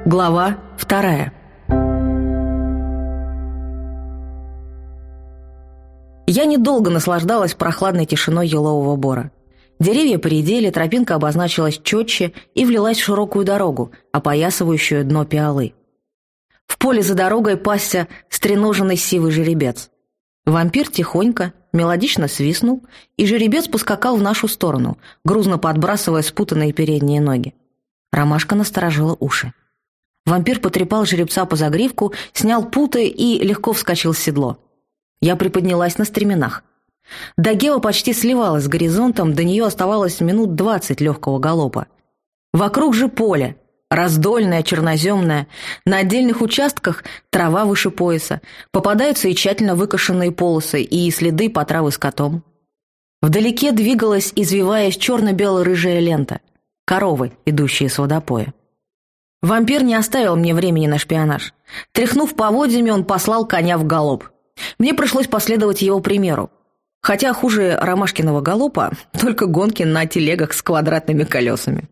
Глава 2. Я недолго наслаждалась прохладной тишиной елового бора. Деревья поредели, тропинка обозначилась четче и влилась в широкую дорогу, опоясывающую дно Пиалы. В поле за дорогой пасся стреноженный сивый жеребец. Вампир тихонько, мелодично свистнул, и жеребец поскакал в нашу сторону, грузно подбрасывая спутанные передние ноги. Ромашка насторожила уши. Вампир потрепал жеребца по загривку, снял путы и легко вскочил в седло. Я приподнялась на стременах. Дагева почти сливалась с горизонтом, до нее оставалось минут 20 легкого галопа. Вокруг же поле, раздольное, черноземное, на отдельных участках трава выше пояса, попадаются и тщательно выкошенные полосы, и следы по травы скотом. Вдалеке двигалась, извиваясь, черно-бело-рыжая лента, коровы, идущие с водопоя. Вампир не оставил мне времени на шпионаж. Тряхнув поводьями, он послал коня в галоп. Мне пришлось последовать его примеру. Хотя хуже Ромашкиного галопа только гонки на телегах с квадратными колесами.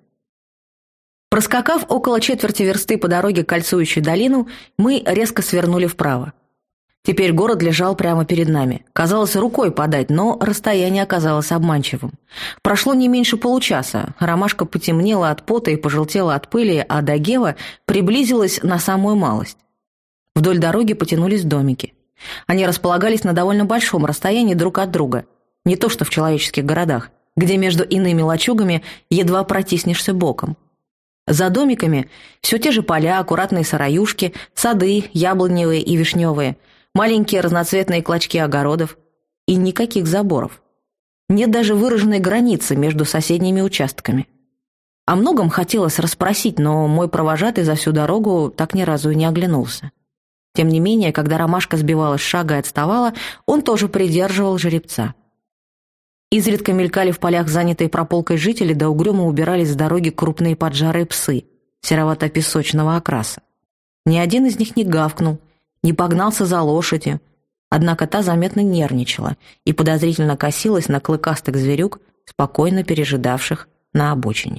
Проскакав около четверти версты по дороге, кольцующей долину, мы резко свернули вправо. Теперь город лежал прямо перед нами. Казалось, рукой подать, но расстояние оказалось обманчивым. Прошло не меньше получаса. Ромашка потемнела от пота и пожелтела от пыли, а Дагева приблизилась на самую малость. Вдоль дороги потянулись домики. Они располагались на довольно большом расстоянии друг от друга. Не то что в человеческих городах, где между иными лачугами едва протиснешься боком. За домиками все те же поля, аккуратные сараюшки, сады, яблоневые и вишневые, маленькие разноцветные клочки огородов и никаких заборов. Нет даже выраженной границы между соседними участками. О многом хотелось расспросить, но мой провожатый за всю дорогу так ни разу и не оглянулся. Тем не менее, когда Ромашка сбивалась с шага и отставала, он тоже придерживал жеребца. Изредка мелькали в полях занятые прополкой жители, да угрюмо убирались с дороги крупные поджарые псы серовато-песочного окраса. Ни один из них не гавкнул, не погнался за лошадью, однако та заметно нервничала и подозрительно косилась на клыкастых зверюк, спокойно пережидавших на обочине.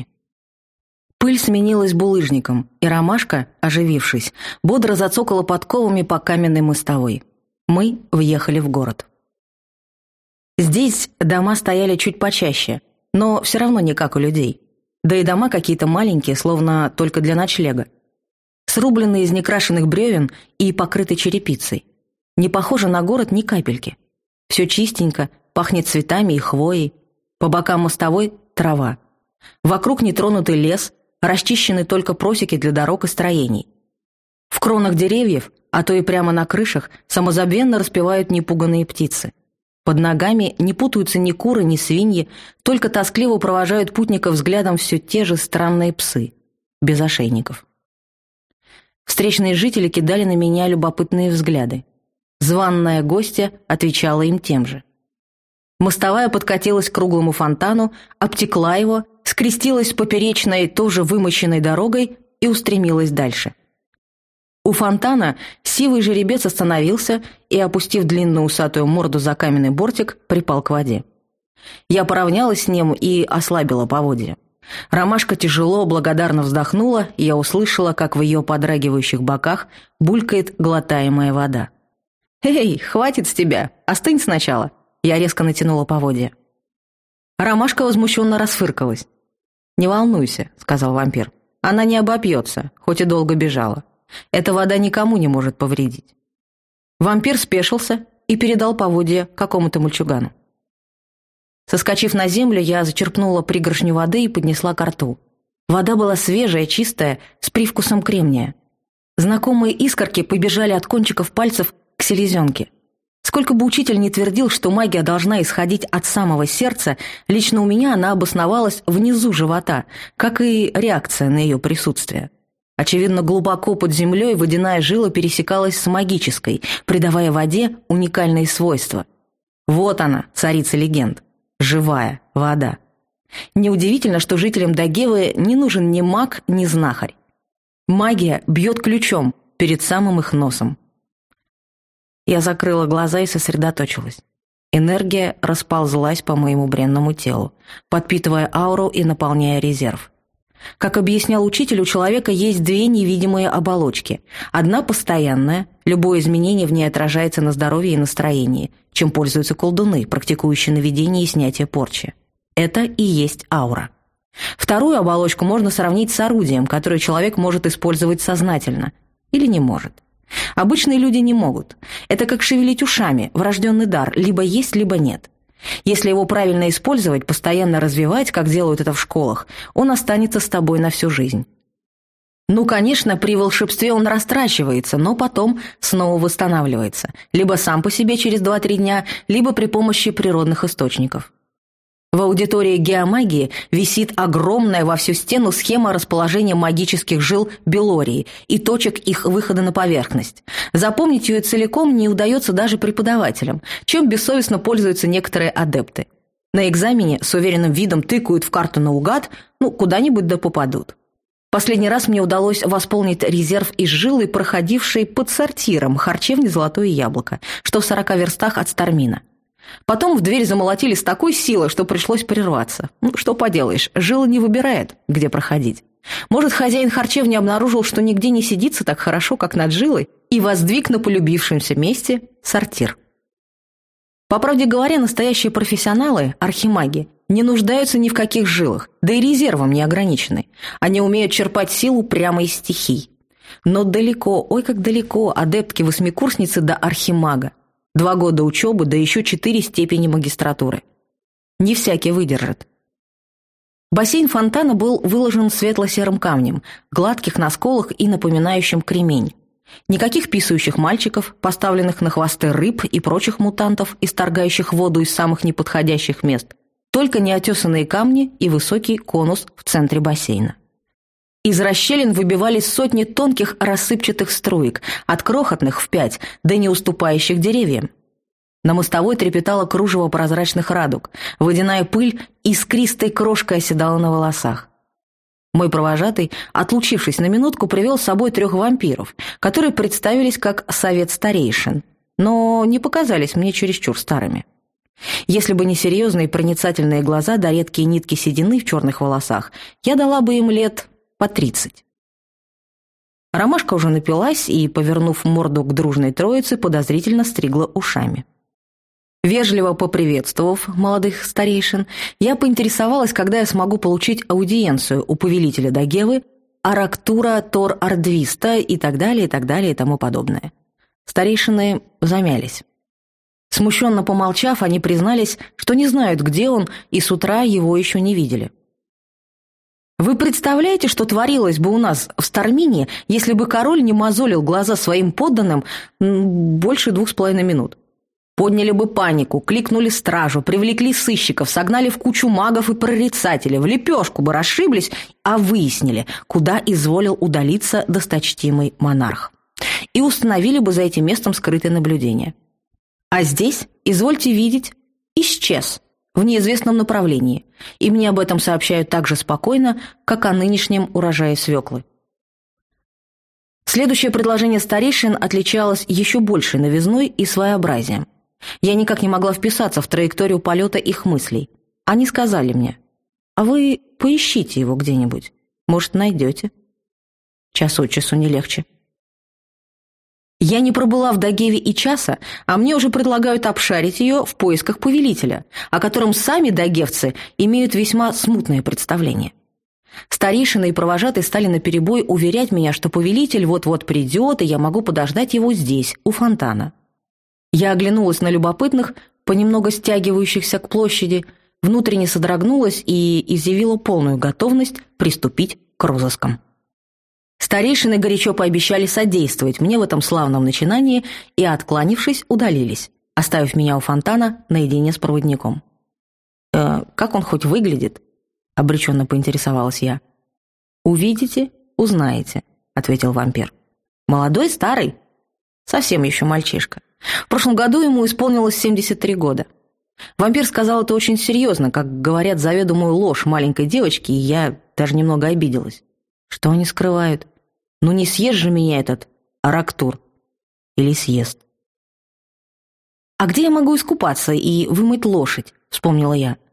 Пыль сменилась булыжником, и Ромашка, оживившись, бодро зацокала подковами по каменной мостовой. Мы въехали в город. Здесь дома стояли чуть почаще, но все равно не как у людей. Да и дома какие-то маленькие, словно только для ночлега. Срубленные из некрашенных бревен и покрыты черепицей. Не похоже на город ни капельки. Все чистенько, пахнет цветами и хвоей. По бокам мостовой – трава. Вокруг нетронутый лес, расчищены только просеки для дорог и строений. В кронах деревьев, а то и прямо на крышах, самозабвенно распевают непуганные птицы. Под ногами не путаются ни куры, ни свиньи, только тоскливо провожают путников взглядом все те же странные псы, без ошейников. Встречные жители кидали на меня любопытные взгляды. Званная гостья отвечала им тем же. Мостовая подкатилась к круглому фонтану, обтекла его, скрестилась с поперечной, тоже вымощенной дорогой и устремилась дальше. У фонтана сивый жеребец остановился и, опустив длинную усатую морду за каменный бортик, припал к воде. Я поравнялась с ним и ослабила поводья. Ромашка тяжело, благодарно вздохнула, и я услышала, как в ее подрагивающих боках булькает глотаемая вода. «Эй, хватит с тебя! Остынь сначала!» Я резко натянула поводья. Ромашка возмущенно расфыркалась. «Не волнуйся», — сказал вампир. «Она не обопьется, хоть и долго бежала. Эта вода никому не может повредить». Вампир спешился и передал поводья какому-то мальчугану. Соскочив на землю, я зачерпнула пригоршню воды и поднесла ко рту. Вода была свежая, чистая, с привкусом кремния. Знакомые искорки побежали от кончиков пальцев к селезенке. Сколько бы учитель ни твердил, что магия должна исходить от самого сердца, лично у меня она обосновалась внизу живота, как и реакция на ее присутствие. Очевидно, глубоко под землей водяная жила пересекалась с магической, придавая воде уникальные свойства. Вот она, царица легенд. Живая вода. Неудивительно, что жителям Дагевы не нужен ни маг, ни знахарь. Магия бьет ключом перед самым их носом. Я закрыла глаза и сосредоточилась. Энергия расползлась по моему бренному телу, подпитывая ауру и наполняя резерв. Как объяснял учитель, у человека есть две невидимые оболочки. Одна постоянная, любое изменение в ней отражается на здоровье и настроении, чем пользуются колдуны, практикующие наведение и снятие порчи. Это и есть аура. Вторую оболочку можно сравнить с орудием, которое человек может использовать сознательно или не может. Обычные люди не могут. Это как шевелить ушами, врожденный дар, либо есть, либо нет. Если его правильно использовать, постоянно развивать, как делают это в школах, он останется с тобой на всю жизнь. Ну, конечно, при волшебстве он растрачивается, но потом снова восстанавливается. Либо сам по себе через 2-3 дня, либо при помощи природных источников. В аудитории геомагии висит огромная во всю стену схема расположения магических жил Белории и точек их выхода на поверхность. Запомнить ее целиком не удается даже преподавателям, чем бессовестно пользуются некоторые адепты. На экзамене с уверенным видом тыкают в карту наугад, куда-нибудь да попадут. Последний раз мне удалось восполнить резерв из жилы, проходившей под сортиром харчевни «Золотое яблоко», что в 40 верстах от Стармина. Потом в дверь замолотили с такой силой, что пришлось прерваться. Что поделаешь, жила не выбирает, где проходить. Может, хозяин харчевни обнаружил, что нигде не сидится так хорошо, как над жилой, и воздвиг на полюбившемся месте сортир. По правде говоря, настоящие профессионалы, архимаги, не нуждаются ни в каких жилах, да и резервом не ограничены. Они умеют черпать силу прямо из стихий. Но далеко, ой, как далеко, адептки-восьмикурсницы до архимага. 2 года учебы, да еще 4 степени магистратуры. Не всякий выдержит. Бассейн фонтана был выложен светло-серым камнем, гладких на сколах и напоминающим кремень. Никаких писающих мальчиков, поставленных на хвосты рыб и прочих мутантов, исторгающих воду из самых неподходящих мест, только неотесанные камни и высокий конус в центре бассейна. Из расщелин выбивались сотни тонких рассыпчатых струек, от крохотных в 5 до не уступающих деревьям. На мостовой трепетало кружево прозрачных радуг, водяная пыль искристой крошкой оседала на волосах. Мой провожатый, отлучившись на минутку, привел с собой 3 вампиров, которые представились как совет старейшин, но не показались мне чересчур старыми. Если бы не серьезные проницательные глаза да редкие нитки седины в черных волосах, я дала бы им лет по 30. Ромашка уже напилась и, повернув морду к дружной троице, подозрительно стригла ушами. Вежливо поприветствовав молодых старейшин, я поинтересовалась, когда я смогу получить аудиенцию у повелителя Дагевы, Арактура Тор Ардвиста и так далее, и так далее, и тому подобное. Старейшины замялись. Смущенно помолчав, они признались, что не знают, где он, и с утра его еще не видели. Вы представляете, что творилось бы у нас в Стармине, если бы король не мозолил глаза своим подданным больше 2,5 минут? Подняли бы панику, кликнули стражу, привлекли сыщиков, согнали в кучу магов и прорицателей, в лепешку бы расшиблись, а выяснили, куда изволил удалиться досточтимый монарх. И установили бы за этим местом скрытое наблюдение. А здесь, извольте видеть, исчез в неизвестном направлении, и мне об этом сообщают так же спокойно, как о нынешнем урожае свеклы. Следующее предложение старейшин отличалось еще большей новизной и своеобразием. Я никак не могла вписаться в траекторию полета их мыслей. Они сказали мне: «А вы поищите его где-нибудь, может, найдете». Час от часу не легче. Я не пробыла в Дагеве и часа, а мне уже предлагают обшарить ее в поисках повелителя, о котором сами дагевцы имеют весьма смутное представление. Старейшины и провожатые стали наперебой уверять меня, что повелитель вот-вот придет, и я могу подождать его здесь, у фонтана. Я оглянулась на любопытных, понемногу стягивающихся к площади, внутренне содрогнулась и изъявила полную готовность приступить к розыскам. Старейшины горячо пообещали содействовать мне в этом славном начинании и, откланившись, удалились, оставив меня у фонтана наедине с проводником. «Как он хоть выглядит?» — обреченно поинтересовалась я. «Увидите, узнаете», — ответил вампир. «Молодой, старый?» «Совсем еще мальчишка. В прошлом году ему исполнилось 73 года». Вампир сказал это очень серьезно, как говорят заведомую ложь маленькой девочки, и я даже немного обиделась. Что они скрывают? Ну не съест же меня этот Арактур. Или съест. «А где я могу искупаться и вымыть лошадь?» — вспомнила я.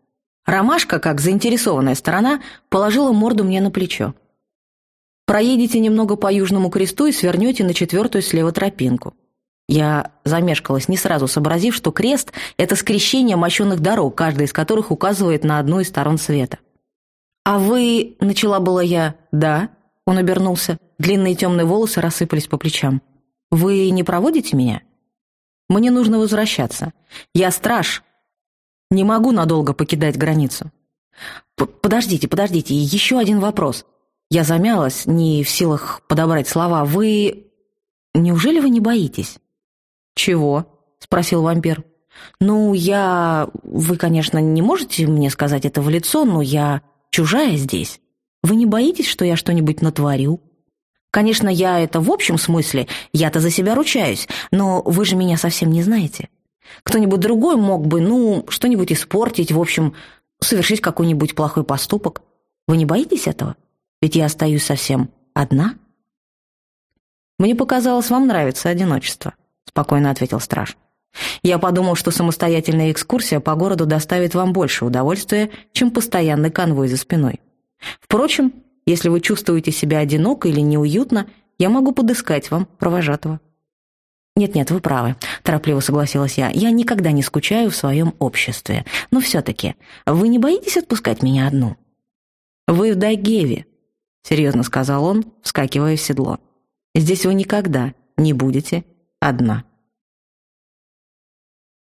Ромашка, как заинтересованная сторона, положила морду мне на плечо. «Проедете немного по Южному кресту и свернете на 4-ю слева тропинку». Я замешкалась, не сразу сообразив, что крест — это скрещение мощенных дорог, каждая из которых указывает на одну из сторон света. «А вы...» — начала была я. «Да», — он обернулся. Длинные темные волосы рассыпались по плечам. «Вы не проводите меня?» «Мне нужно возвращаться. Я страж. Не могу надолго покидать границу». «Подождите, еще один вопрос». Я замялась, не в силах подобрать слова. «Вы... неужели вы не боитесь?» «Чего?» — спросил вампир. «Ну, Вы, конечно, не можете мне сказать это в лицо, но я чужая здесь. Вы не боитесь, что я что-нибудь натворю? Конечно, я это в общем смысле, я-то за себя ручаюсь, но вы же меня совсем не знаете. Кто-нибудь другой мог бы, что-нибудь испортить, в общем, совершить какой-нибудь плохой поступок. Вы не боитесь этого? Ведь я остаюсь совсем одна». «Мне показалось, вам нравится одиночество», — спокойно ответил страж. «Я подумал, что самостоятельная экскурсия по городу доставит вам больше удовольствия, чем постоянный конвой за спиной. Впрочем, если вы чувствуете себя одиноко или неуютно, я могу подыскать вам провожатого». «Нет, вы правы», — торопливо согласилась я. «Я никогда не скучаю в своем обществе. Но все-таки, вы не боитесь отпускать меня одну?» «Вы в Дайгеве», — серьезно сказал он, вскакивая в седло. «Здесь вы никогда не будете одна».